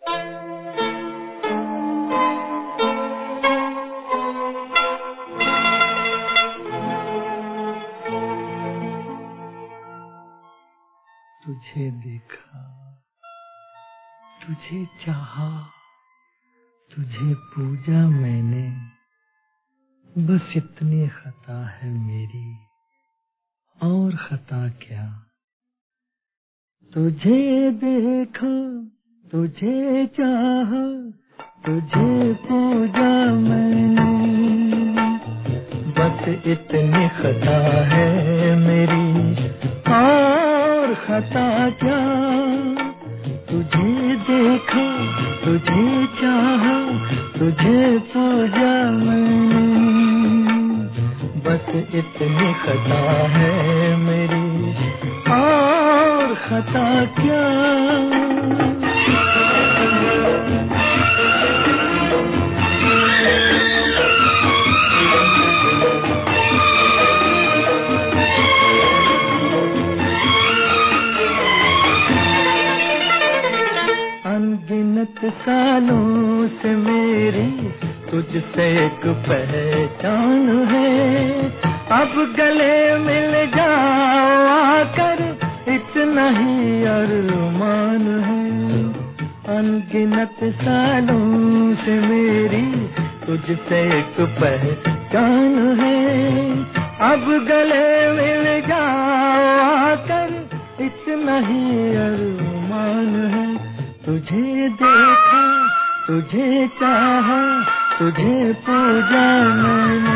तुझे देखा, तुझे चाहा, तुझे पूजा मैंने, बस इतनी खता है मेरी, और खता क्या। तुझे देखा, तुझे चाहा, तुझे पूजा मैंने, बस इतनी खता है मेरी, और खता क्या। तुझे देखा, तुझे चाहा, तुझे पूजा मैंने, बस इतनी खता है मेरी, और खता क्या। अनगिनत सालों से मेरी तुझसे एक पहचान है, अब गले मिल जाओ आकर, इतना ही अरमान है। अनगिनत सालों से मेरी तुझसे एक पहचान है, अब गले मिल जाओ आकर, इतना ही अरमान है। तुझे देखा, तुझे चाहा, तुझे पूजा मैंने,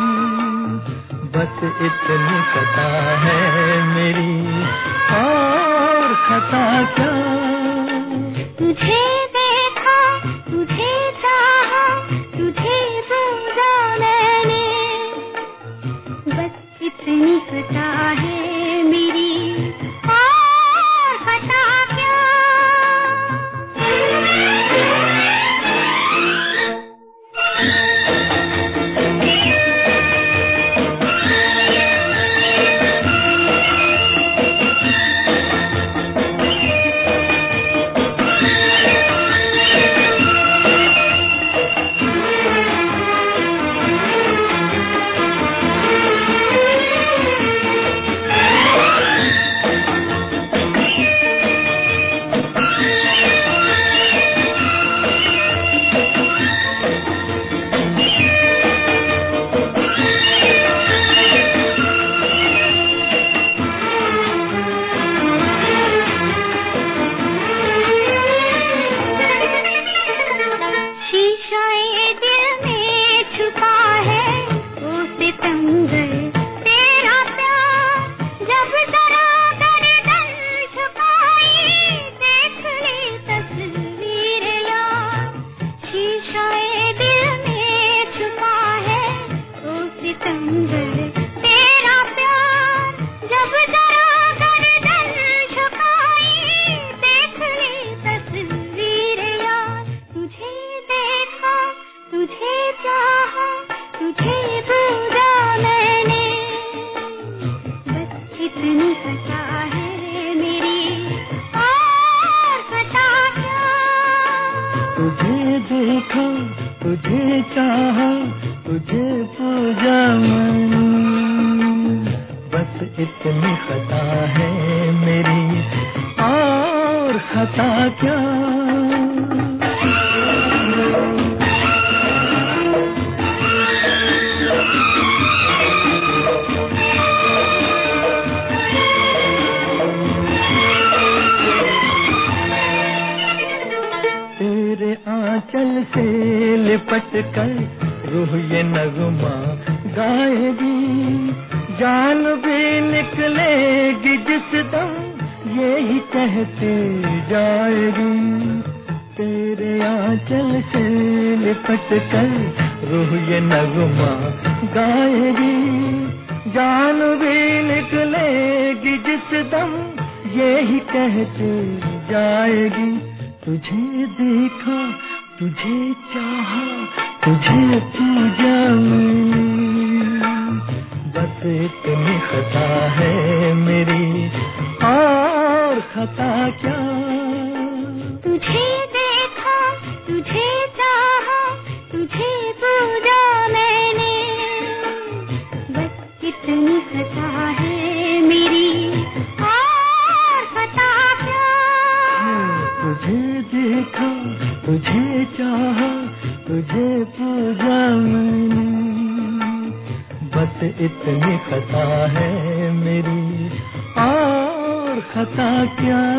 बस इतनी खता है मेरी, और खता क्या। तुझे देखा, तुझे चाहा, तुझे पूजा मैंने, बस इतनी खता है मेरी, और खता क्या। तुझे देखा, तुझे चाहा, तुझे पूजा मैंने, बस इतनी खता है मेरी, और खता क्या। आंचल से लिपट कर रूह ये नगमा गाएगी, जान भी निकलेगी जिस दम, यही कहते जाएगी। तेरे आंचल से लिपट कर रूह ये नगमा गाएगी, जान भी निकलेगी जिस दम, यही कहते जाएगी। तुझे देखा, तुझे चाहा, तुझे पूजा मैंने, बस इतनी खता है मेरी, और खता क्या। तुझे देखा, तुझे चाहा, तुझे पूजा मैंने, बस इतनी खता है मेरी, और खता क्या